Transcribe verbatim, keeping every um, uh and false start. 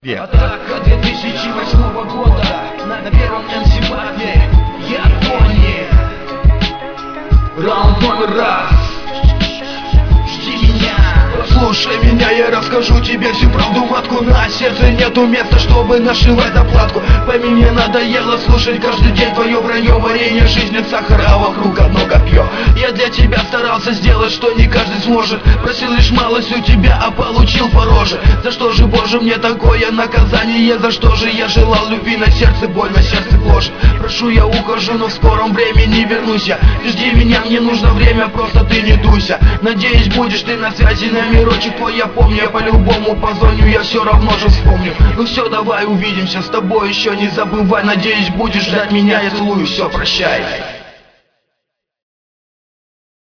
Атака две тысячи восьмого года на первом эм си Мафе. Я Тони. Раунд номер раз. Жди меня. Послушай меня, я расскажу тебе всю правду матку. На сердце нету места, чтобы нашивать заплатку. Пойми, мне надоело слушать каждый день твое вранье. Варенье жизни сахар, а вокруг одно копье. Я для тебя старался сделать, что не каждый сможет. Просил лишь малость у тебя, а получил по роже. За что же, Боже, мне такое наказание? За что же я желал любви, на сердце боль, на сердце гложет. Прошу, я ухожу, но в скором времени вернусь я. Жди меня, мне нужно время, просто ты не дуйся. Надеюсь, будешь ты на связи, номерочек твой я помню. Я по-любому позвоню, я все равно же вспомню. Ну все, давай увидимся, с тобой еще не забывай. Надеюсь, будешь ждать меня, я целую, все, прощай.